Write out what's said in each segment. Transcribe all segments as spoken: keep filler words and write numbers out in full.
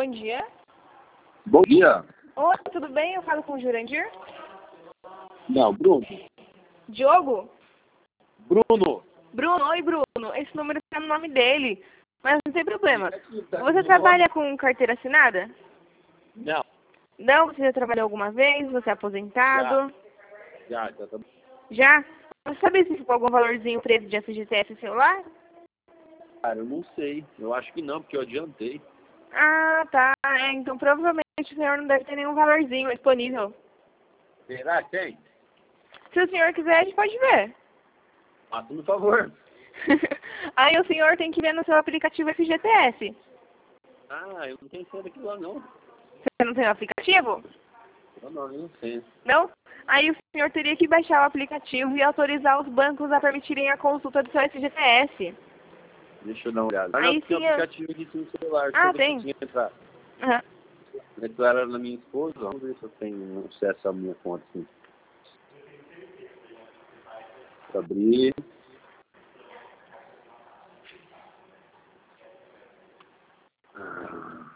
Bom dia. Bom dia. Oi, tudo bem? Eu falo com o Jurandir? Não, Bruno. Diogo? Bruno. Bruno, oi Bruno. Esse número está no nome dele, mas não tem problema. Você trabalha com carteira assinada? Não. Não? Você já trabalhou alguma vez? Você é aposentado? Já, já, já. Já? Você sabe se ficou algum valorzinho preso de F G T S no celular? Cara, eu não sei. Eu acho que não, porque eu adiantei. Ah, tá. É, então provavelmente o senhor não deve ter nenhum valorzinho disponível. Será que tem? Se o senhor quiser, a gente pode ver. Faça, por favor. Aí o senhor tem que ver no seu aplicativo F G T S. Ah, eu não tenho senha daquilo lá, não. Você não tem o aplicativo? Não, não, eu não sei. Não? Aí o senhor teria que baixar o aplicativo e autorizar os bancos a permitirem a consulta do seu F G T S. Deixa eu dar uma olhada. Mas Aí não tem sim, eu... aplicativo aqui no celular. Ah, Deixa eu ver tem. se eu tinha entrar. Uhum. Entrar era na minha esposa. Vamos ver se eu tenho acesso à minha conta, sim. Deixa eu abrir. Ah.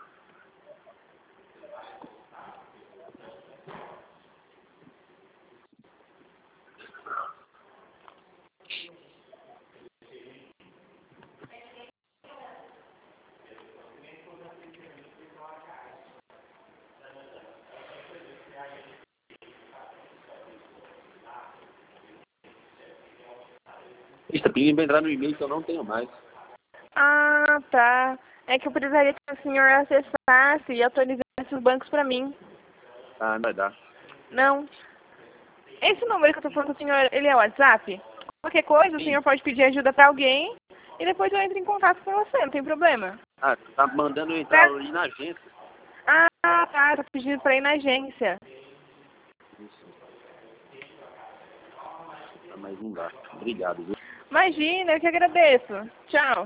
Está pedindo para entrar no e-mail que eu não tenho mais. Ah, tá. É que eu precisaria que o senhor acessasse e autorizasse os bancos pra mim. Ah, não vai dar. Não. Esse número que eu tô falando com o senhor, ele é o WhatsApp? Qualquer coisa, o Sim. senhor pode pedir ajuda pra alguém e depois eu entro em contato com você, não tem problema. Ah, tá mandando eu entrar Tá? ali na agência. Ah, tá. Tá pedindo pra ir na agência. Isso. Ah, mas não dá. Obrigado, viu? Imagina, eu que agradeço. Tchau.